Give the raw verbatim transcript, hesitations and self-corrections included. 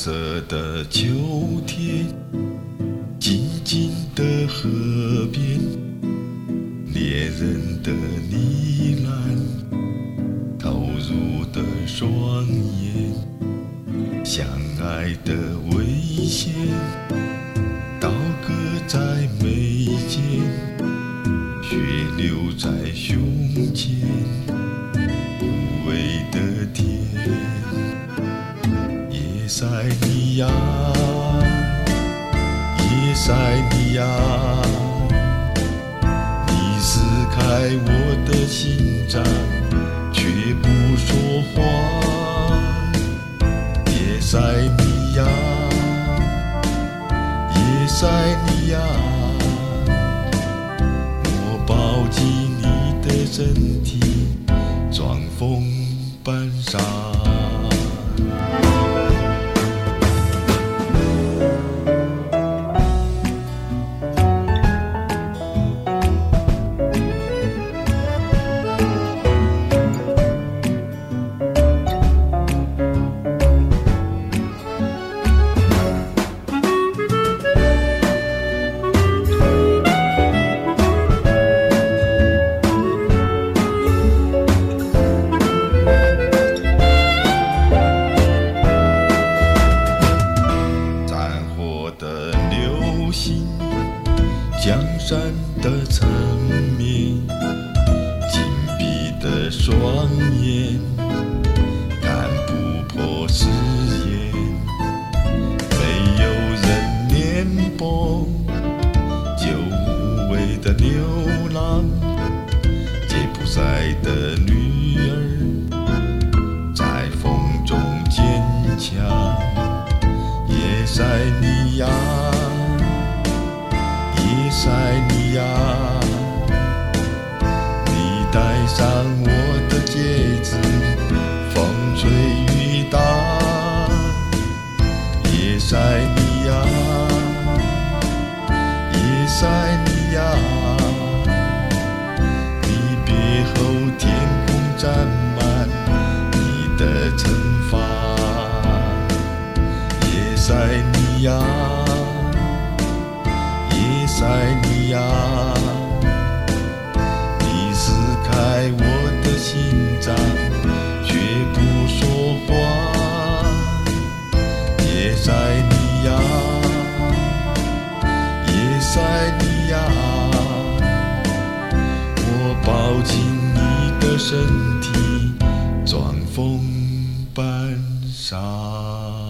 色的秋天，静静的河边，猎人的呢喃，投入的双眼，相爱的危险，刀割在眉间，血流在胸前，无畏的天。耶塞尼亚，耶塞尼亚，你撕开我的心脏，却不说话。耶塞尼亚，耶塞尼亚，我抱紧你的身体，装疯扮傻。江山的层面，紧闭的双眼，看不破誓言。没有人念簸，就无谓的流浪。柬埔寨的女儿，在风中坚强。耶塞尼亚，耶塞尼亚，你戴上我的戒指，风吹雨打。耶塞尼亚，耶塞尼亚，你别后天空沾满你的惩罚。耶塞尼亚，耶塞尼亚，你撕开我的心脏，却不说话。耶塞尼亚，耶塞尼亚，我抱紧你的身体，装疯扮傻。